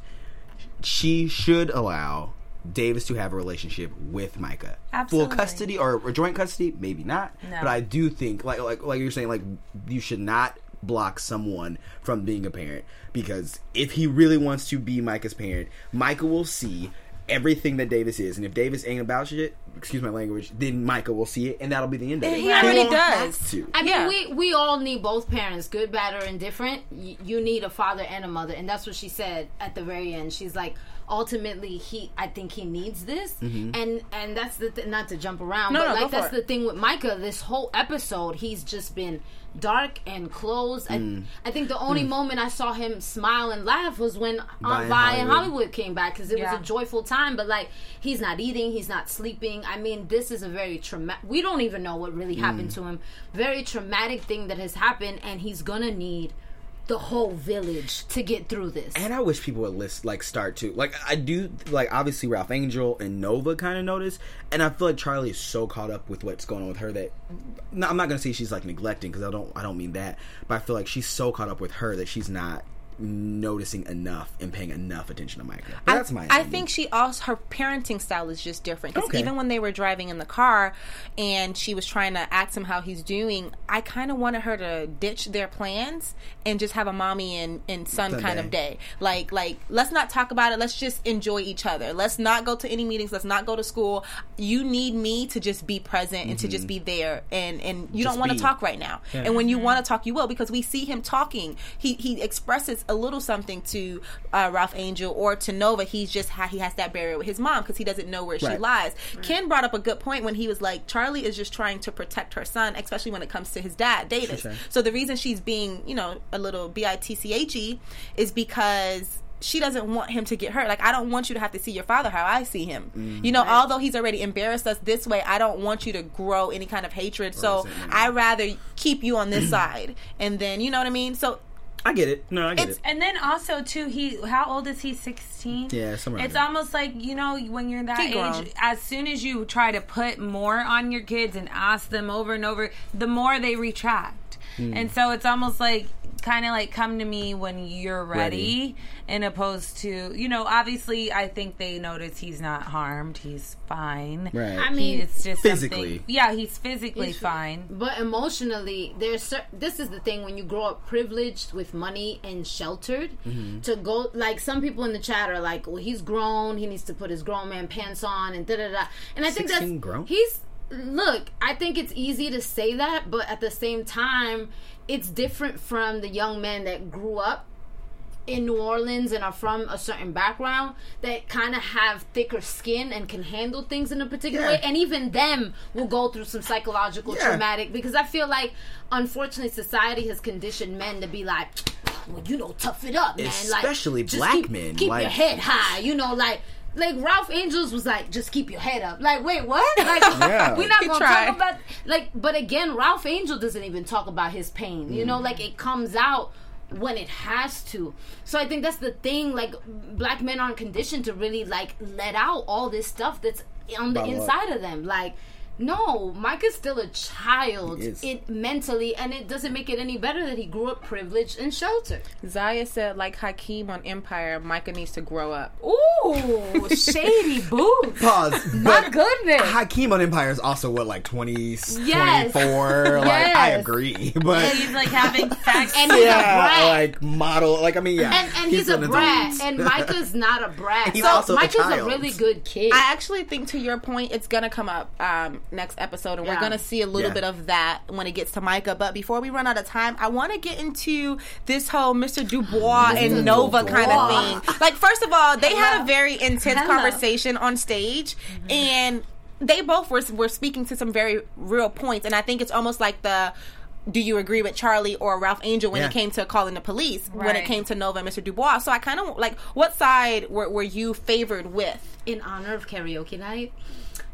she should allow Davis to have a relationship with Micah. Absolutely. Full custody or, or joint custody, maybe not. No. But I do think, like like like you're saying, like you should not block someone from being a parent, because if he really wants to be Micah's parent, Micah will see everything that Davis is, and if Davis ain't about shit, excuse my language, then Micah will see it, and that'll be the end of it. He already won't does. have to. I mean, Yeah. we we all need both parents, good, bad, or indifferent. Y- you need a father and a mother, and that's what she said at the very end. She's like, ultimately, he, I think he needs this, Mm-hmm. and and that's the th- not to jump around, No, but no, like go for that's it. the thing with Micah. This whole episode, he's just been dark and closed. Mm. I, I think the only moment I saw him smile and laugh was when Aunt in Vi and Hollywood. Hollywood came back, because it Yeah. was a joyful time. But like, he's not eating, he's not sleeping. I mean, this is a very traumatic. We don't even know what really happened Mm. to him. Very traumatic thing that has happened, and he's gonna need the whole village to get through this. And I wish people would list like start to like I do like obviously Ralph Angel and Nova kind of notice, and I feel like Charlie is so caught up with what's going on with her that no, I'm not gonna say she's like neglecting, because I don't I don't mean that, but I feel like she's so caught up with her that she's not noticing enough and paying enough attention to Micah. But that's my I opinion. think she also, her parenting style is just different. Because Okay. even when they were driving in the car and she was trying to ask him how he's doing, I kind of wanted her to ditch their plans and just have a mommy and, and son Sunday. kind of day. Like, like, let's not talk about it. Let's just enjoy each other. Let's not go to any meetings. Let's not go to school. You need me to just be present and to just be there. And, and you Just don't want to be. talk right now. Yeah. And when you want to talk, you will, because we see him talking. He he expresses a little something to uh, Ralph Angel or to Nova. He's just ha- he has that barrier with his mom because he doesn't know where she Right. lies. Ken brought up a good point when he was like, Charlie is just trying to protect her son, especially when it comes to his dad, Davis. Sure, sure. So the reason she's being, you know, a little bitchy is because she doesn't want him to get hurt. Like, I don't want you to have to see your father how I see him. Mm-hmm. You know, although he's already embarrassed us this way, I don't want you to grow any kind of hatred. So resentment. I rather keep you on this side. And then, you know what I mean? So I get it. No, I get It's- it. And then also too, he how old is he? Sixteen. Yeah, somewhere around It's there. almost like, you know, when you're that He grown. age, as soon as you try to put more on your kids and ask them over and over, the more they retract. Hmm. And so it's almost like kind of like come to me when you're ready, Ready. and opposed to, you know, obviously I think they notice he's not harmed, he's fine. Right. I He- mean, it's just physically. something- yeah, he's physically He's- fine. But emotionally, there's cer- this is the thing when you grow up privileged with money and sheltered Mm-hmm. to go, like some people in the chat are like, well, he's grown, he needs to put his grown man pants on and da da da. And I think that's sixteen grown? he's look. I think it's easy to say that, but at the same time, it's different from the young men that grew up in New Orleans and are from a certain background that kind of have thicker skin and can handle things in a particular Yeah. way, and even them will go through some psychological Yeah. traumatic, because I feel like unfortunately society has conditioned men to be like, well, you know, tough it up, man. Especially like, just black keep, men, keep like- your head high, you know, like like Ralph Angels was like, just keep your head up. Like, wait, what? Like, Yeah. we're not He gonna tried. talk about like. But again, Ralph Angel doesn't even talk about his pain. You Mm. know, like it comes out when it has to. So I think that's the thing. Like, black men aren't conditioned to really like let out all this stuff that's on the Bottle up. inside of them. Like, no, Mike is still a child, He is. it mentally, and it doesn't make it any better that he grew up privileged and sheltered. Zaya said, like Hakeem on Empire, Micah needs to grow up. Ooh, shady boots. Pause. My But goodness. Hakeem on Empire is also what, like twenty, Yes. twenty-four? Like, I Yes. agree. But He's like having sex. And he's a yeah, brat. like model. Like, I mean, yeah. And, and he's, a an brat, adult. and Micah's not a brat. He's so also a Micah's a, child. really good kid. I actually think, to your point, it's gonna come up um, next episode, and Yeah. we're gonna see a little Yeah. bit of that when it gets to Micah. But before we run out of time, I want to get into this whole Mister Dubois Mister and Nova Dubois. kind of thing. Like, first of all, they had Hello. a very intense Hello. conversation on stage, and they both were were speaking to some very real points. And I think it's almost like the, do you agree with Charlie or Ralph Angel when Yeah. it came to calling the police, when it Right. came to Nova and Mister Dubois? So I kind of, like, what side were, were you favored with? In honor of karaoke night,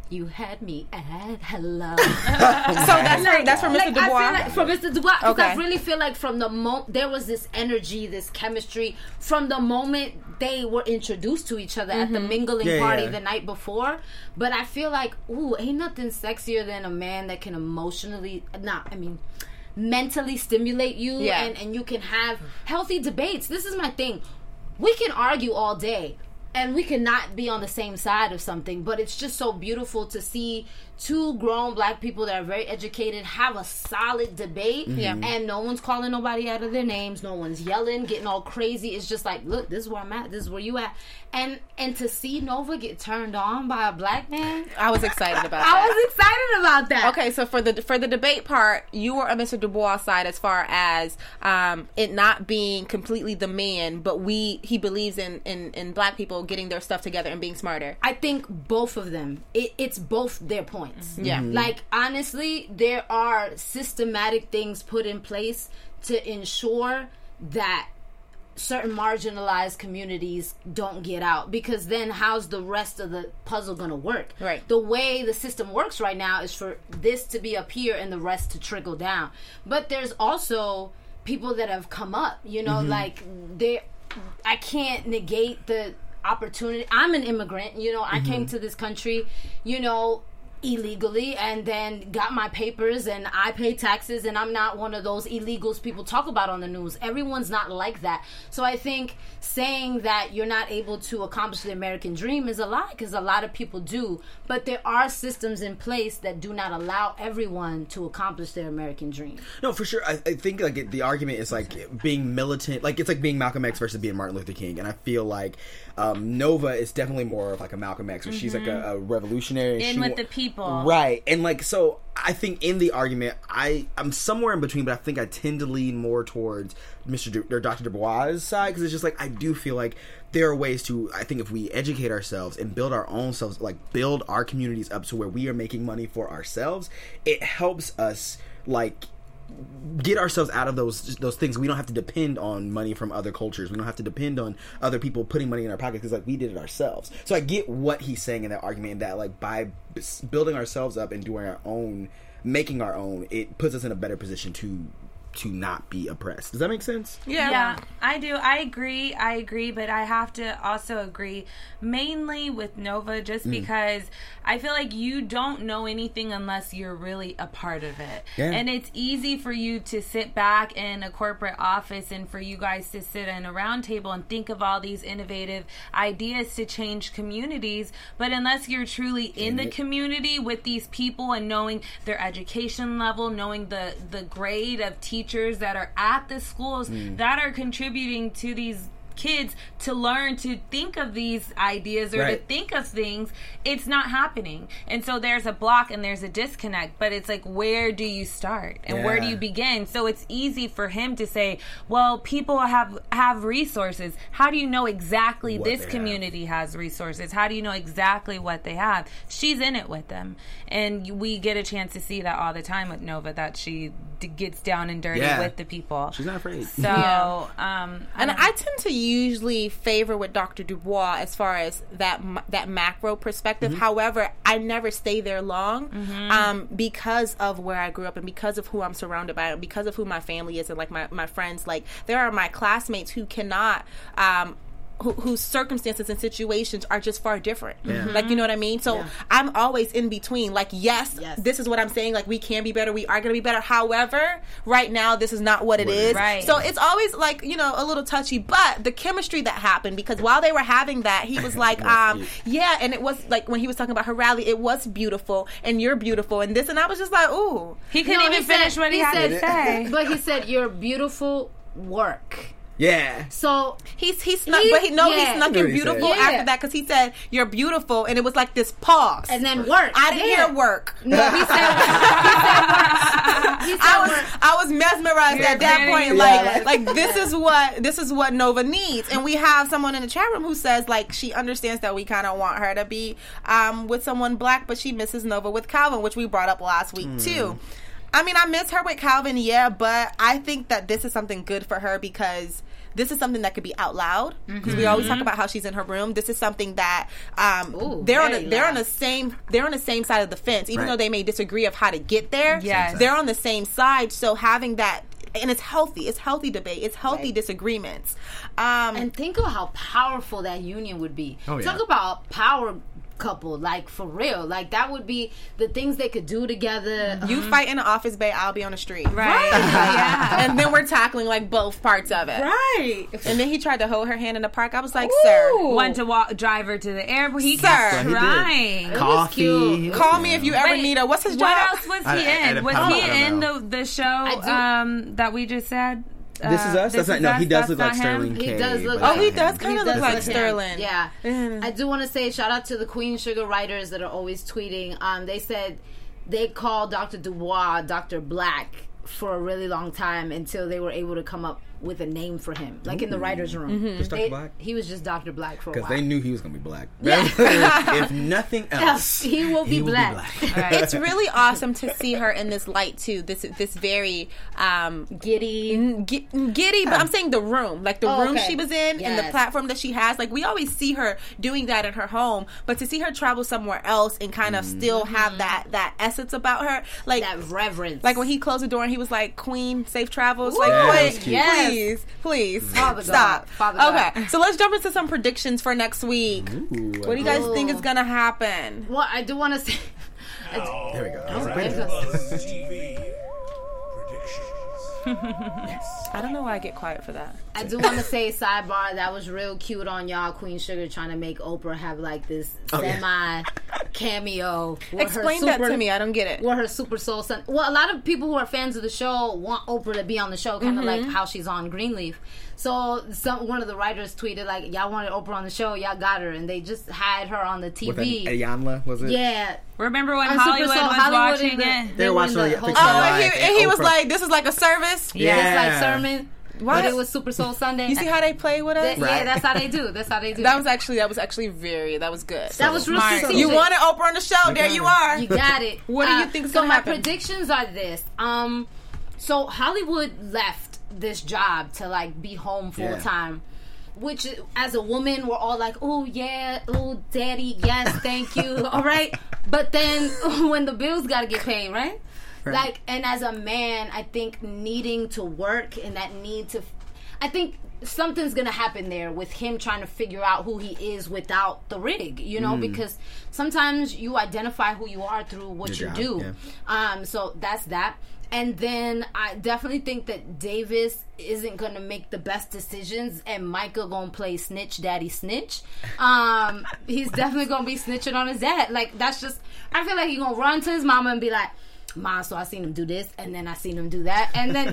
You had me at hello. So that's for, that's for Mister Like, Dubois. I feel like for Mister Dubois, because Okay. I really feel like from the moment there was this energy, this chemistry from the moment they were introduced to each other at the mingling Yeah, party yeah. the night before. But I feel like, ooh, ain't nothing sexier than a man that can emotionally, not, I mean, mentally stimulate you, Yeah. and and you can have healthy debates. This is my thing. We can argue all day. And we cannot be on the same side of something, but it's just so beautiful to see two grown black people that are very educated have a solid debate. Yeah. And no one's calling nobody out of their names. No one's yelling, getting all crazy. It's just like, look, this is where I'm at. This is where you at. And and to see Nova get turned on by a black man, I was excited about I that. was excited about that. Okay, so for the for the debate part, you were on Mister Dubois' side as far as um, it not being completely the man, but we he believes in, in, in black people getting their stuff together and being smarter. I think both of them. It, it's both their points. Yeah. Mm-hmm. Like, honestly, there are systematic things put in place to ensure that certain marginalized communities don't get out, because then how's the rest of the puzzle going to work? Right. The way the system works right now is for this to be up here and the rest to trickle down. But there's also people that have come up, you know, Mm-hmm. like they I can't negate the opportunity. I'm an immigrant, you know, I came to this country, you know, illegally, and then got my papers, and I pay taxes, and I'm not one of those illegals people talk about on the news. Everyone's not like that. So I think saying that you're not able to accomplish the American dream is a lie, because a lot of people do. But there are systems in place that do not allow everyone to accomplish their American dream. No, for sure. I, I think like it, the argument is like being militant, like it's like being Malcolm X versus being Martin Luther King, and I feel like um, Nova is definitely more of like a Malcolm X, where she's like a, a revolutionary. In She with wa- the people. right? And like so, I think in the argument, I I'm somewhere in between, but I think I tend to lean more towards Mister Du- or Doctor Dubois' side, because it's just like I do feel like there are ways to, I think if we educate ourselves and build our own selves, like build our communities up to where we are making money for ourselves, it helps us like get ourselves out of those those things. We don't have to depend on money from other cultures. We don't have to depend on other people putting money in our pockets, because like we did it ourselves. So I get what he's saying in that argument, that like by b- building ourselves up and doing our own, making our own, it puts us in a better position to to not be oppressed. Does that make sense? Yeah. Yeah, I do. I agree. I agree, but I have to also agree mainly with Nova, just because I feel like you don't know anything unless you're really a part of it. Yeah. And it's easy for you to sit back in a corporate office and for you guys to sit in a round table and think of all these innovative ideas to change communities, but unless you're truly in the it. community with these people and knowing their education level, knowing the the grade of teachers that are at the schools that are contributing to these kids to learn to think of these ideas or Right. to think of things, it's not happening. And so there's a block and there's a disconnect, but it's like, where do you start and where do Yeah. you begin? So it's easy for him to say, well, people have have resources. How do you know exactly What this they have. community has resources? How do you know exactly what they have? She's in it with them, and we get a chance to see that all the time with Nova, that she d- gets down and dirty Yeah. with the people. She's not afraid. So, Yeah. um, And don't- I tend to usually favor with Doctor Dubois as far as that m- that macro perspective. However, I never stay there long um, because of where I grew up and because of who I'm surrounded by and because of who my family is and like my, my friends. Like there are my classmates who cannot. Um, Who, whose circumstances and situations are just far different. Like, you know what I mean? So I'm always in between. Like, yes, Yes. this is what I'm saying. Like, we can be better. We are going to be better. However, right now, this is not what it What it is. is. Right. So it's always like, you know, a little touchy. But the chemistry that happened, because while they were having that, he was like, That's um, cute. yeah. And it was like when he was talking about her rally, it was beautiful. And you're beautiful. And this, and I was just like, ooh. he couldn't No, even he said- finish what he, he had said- to say. But he said, "You're beautiful work." Yeah. So He's he snuck, He- but he no, yeah. he snuck That's in what he beautiful said. Yeah. after that because he said you're beautiful, and it was like this pause, and then work. I didn't Yeah. hear work. No, he said, he said work. He said I was work. I was mesmerized You're at that kidding. point. Yeah, Like like this is what this is what Nova needs, and we have someone in the chat room who says like she understands that we kind of want her to be um, with someone black, but she misses Nova with Calvin, which we brought up last week too. I mean, I miss her with Calvin, yeah, but I think that this is something good for her because this is something that could be out loud because mm-hmm. we always talk about how she's in her room. This is something that um, Ooh, they're on. A, loud. they're on the same. They're on the same side of the fence, even right. though they may disagree of how to get there. Yes. They're on the same side. So having that. And it's healthy. It's healthy debate. It's healthy right. disagreements. Um, and think of how powerful that union would be. Oh, yeah. Talk about power couple, like for real. Like that would be the things they could do together. You um, fight in the office bay, I'll be on the street. Right. Yeah. And then we're tackling like both parts of it. Right. And then he tried to hold her hand in the park. I was like, Ooh. sir. Went to walk, drive her to the airport. He Sir. kept He did. trying. Coffee. Call me if you ever Wait, need her. What's his What job? else was I- he I- I in? don't- Was I he don't in know. the the show do- um, that we just said? This is Uh, us. This That's not. Is No, Us? he does That's look like not him? Sterling He K. does look but like Oh, he not does him. kind of He look does like him. Sterling. Yeah. Mm. I do want to say shout out to the Queen Sugar writers that are always tweeting. Um, they said they called Doctor Dubois Doctor Black for a really long time until they were able to come up with a name for him, like in the writers' room. Mm-hmm. Just Doctor They- Black? He was just Doctor Black for a Because while. they knew he was gonna be black. Yeah. If nothing else, he will be he will black. be black. Right. It's really awesome to see her in this light too. This this very um, Giddy. g- giddy, but I'm saying the room, like the Oh, room okay. she was in, and the Yes. platform that she has. Like we always see her doing that in her home, but to see her travel somewhere else and kind of still have that that essence about her, like That reverence. like when he closed the door and he was like, "Queen, safe travels." Ooh, like, Yeah, wait, that's cute. Yes. please, please, Father God. stop. Father God. Okay, so let's jump into some predictions for next week. Ooh, What do you guys Ooh. think is gonna happen? Well, I do want to say. There we go. Okay. Buzz T V predictions. I don't know why I get quiet for that. I do want to say sidebar that was real cute on y'all, Queen Sugar, trying to make Oprah have like this Oh, yeah. semi cameo. with her Explain that super- to me. I don't get it. With her Super Soul Son. Well, a lot of people who are fans of the show want Oprah to be on the show, kind of Mm-hmm. like how she's on Greenleaf. So some one of the writers tweeted like, "Y'all wanted Oprah on the show, y'all got her," and they just had her on the T With V. Ayanla, was it? Yeah. Remember when On Hollywood Super Soul, was Hollywood watching in the- it? They were were watching in the the Fixing Oh, hotel. Live and he, and he was Oprah. like, "This is like a service." Yeah, it's Yeah. like sermon. What? But it was Super Soul Sunday. You see how they play with us? That- Yeah, Right. that's how they do. That's how they do. That was actually that was actually very that was good. that was real Smart. strategic. You wanted Oprah on the show. There got you it. are. You got it. What do you Uh, think is So gonna my happen? predictions are this. Um, so Hollywood left this job to like be home full Yeah. time. Which, as a woman, we're all like, "Oh yeah, oh daddy, yes, thank you, all right." But then when the bills got to get paid, right? Right. Like, and as a man, I think needing to work and that need to, I think something's gonna happen there with him trying to figure out who he is without the rig, you know, because sometimes you identify who you are through what Your you job, do. Um, so that's that. And then I definitely think that Davis isn't gonna make the best decisions, and Micah gonna play snitch daddy snitch. Um, he's definitely gonna be snitching on his dad. Like that's just, I feel like he's gonna run to his mama and be like, "Mom, so I seen him do this, and then I seen him do that, and then."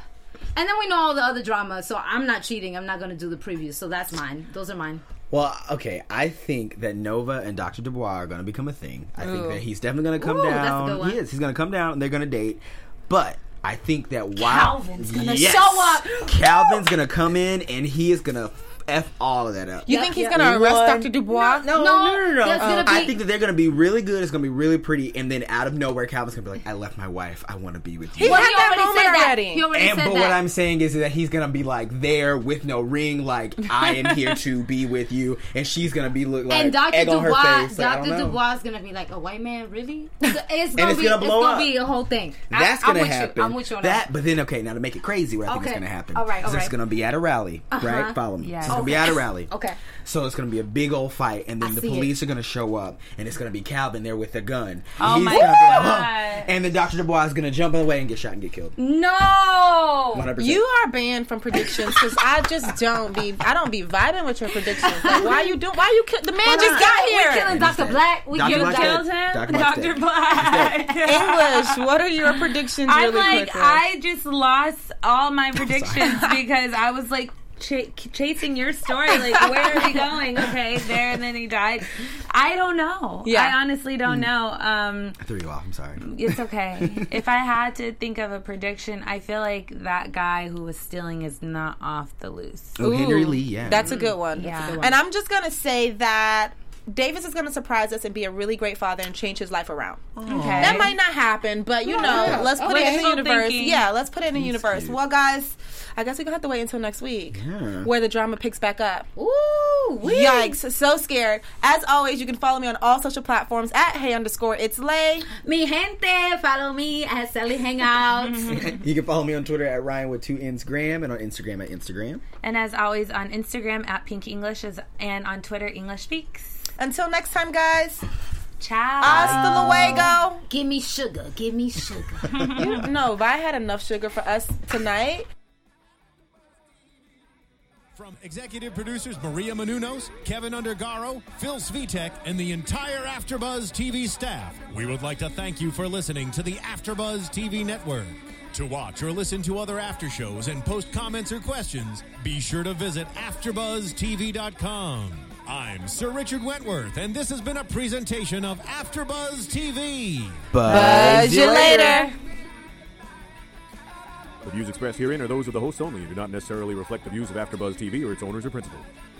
And then we know all the other drama, so I'm not cheating. I'm not going to do the previews, so that's mine. Those are mine. Well, okay, I think that Nova and Doctor Dubois are going to become a thing. I think Ooh. that he's definitely going to come Ooh, that's a down. good one. He is. He's going to come down and they're going to date. But I think that while Calvin's gonna Yes! show up. Calvin's going to come in and he is going to F all of that up. You Yeah, think he's yeah. gonna arrest One- Doctor Dubois? No, no, No, no, no, no. there's gonna I be- think that they're going to be really good. It's going to be really pretty. And then out of nowhere, Calvin's going to be like, "I left my wife. I want to be with you." He Well, had he that already moment said that. already. He already And said but that. what I'm saying is that he's gonna be like there with no ring, like I am here to be with you, and she's gonna be look like and Doctor egg on her Dubois, face. Like, I Doctor don't know. Dubois is gonna be like, "A white man, really?" It's gonna it's be, gonna it's blow gonna up. be a whole thing. I- That's I'm gonna with happen. You. I'm with you on that, that. but then okay, now to make it crazy, what I think is Okay. gonna happen. All right, all is it's right. gonna be at a rally, right? Follow me. Yes. It's gonna be Okay. at a rally. Okay. So it's gonna be a big old fight, and then I the see police are gonna show up, and it's gonna be Calvin there with a gun. Oh He's my gonna be like, God. "Huh." And then Doctor Dubois is gonna jump in the way and get shot and get killed. No. one hundred percent. You are banned from predictions because I just don't be I don't be vibing with your predictions. Like, why you do? Why you? Ki- the man Why just not? got We're here. killing Doctor dead. Black. We Doctor killed Black's Doctor dead. Killed him, Doctor Black's Doctor dead. Black. English. What are your predictions? I'm Really like, quickly? I just lost all my predictions because I was like ch- chasing your story. Like, where are we going? Okay, there, and then he died. I don't know. Yeah. I honestly don't know. Um, I threw you off. I'm sorry. it's okay. If I had to think of a prediction, I feel like that guy who was stealing is not off the loose. Oh, Henry Ooh, Lee. Yeah, That's a good one. Yeah. And I'm just gonna say that Davis is going to surprise us and be a really great father and change his life around. Okay. That might not happen, but you know, yeah. let's put Okay. it in the Wishful universe. thinking. Yeah, let's put it in the universe. cute. Well, guys, I guess we're going to have to wait until next week Yeah. where the drama picks back up. Ooh, wee. Yikes. So scared. As always, you can follow me on all social platforms at hey underscore it's Lay. Mi gente, follow me at Sally Hangouts. You can follow me on Twitter at Ryan with two N's Graham and on Instagram at Instagram. And as always, on Instagram at Pink English is, and on Twitter, English Speaks. Until next time, guys. Ciao. Hasta luego. Give me sugar, give me sugar. No, Vi had enough sugar for us tonight. From executive producers Maria Menounos, Kevin Undergaro, Phil Svitek, and the entire AfterBuzz T V staff, we would like to thank you for listening to the AfterBuzz T V network. To watch or listen to other after shows and post comments or questions, be sure to visit after buzz t v dot com. I'm Sir Richard Wentworth, and this has been a presentation of AfterBuzz T V. Buzz you later. The views expressed herein are those of the hosts only and do not necessarily reflect the views of AfterBuzz T V or its owners or principals.